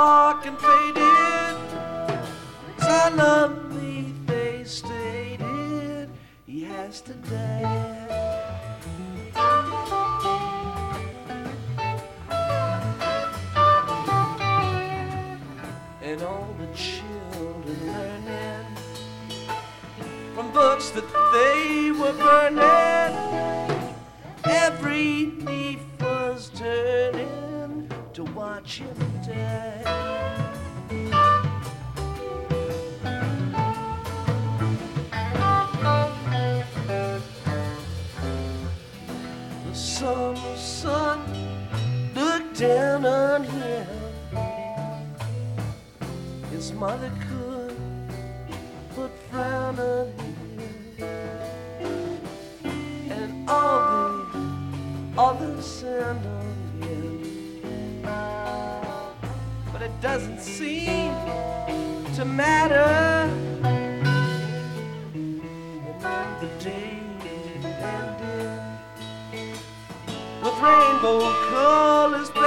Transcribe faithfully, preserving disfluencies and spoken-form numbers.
dark and faded. I love me, they stated he has to die. And all the children learning from books that they were burning. Every leaf was turning to watch him die. The summer sun looked down on him. His mother could but frown on him, and all the others sand on him. But it doesn't seem to matter. And then the day ended with rainbow colors.